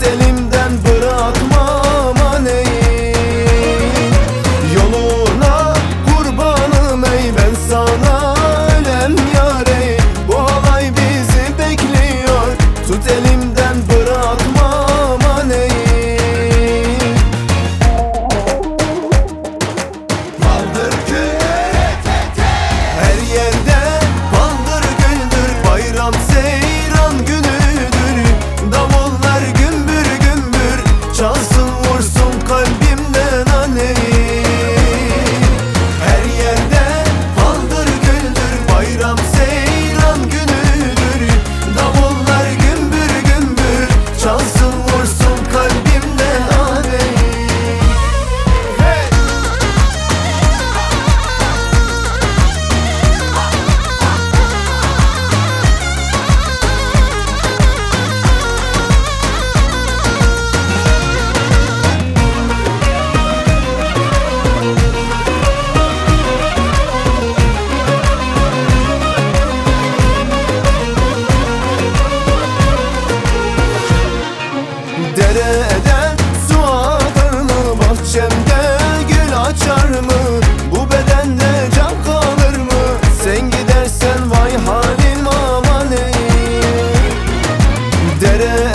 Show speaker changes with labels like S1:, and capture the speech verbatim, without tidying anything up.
S1: tut elimden bırakma aman ey. Yoluna kurbanım ey, ben sana ölem yar ey. Bu halay bizi bekliyor, tut elimden bırakma aman ey. Paldır küldür her yerde, paldır güldür, bayram seyran günüdür. Davullar gümbür gümbür çalsın, vursun kalbimden aney. Her yerde paldır güldür, bayram seyran günüdür. Davullar gümbür gümbür çalsın, vursun kalbimden aney. Hey! Dereden su akar mı, bahçemde gül açar mı? Bu bedende can kalır mı? Sen gidersen vay halim aman ey. Dere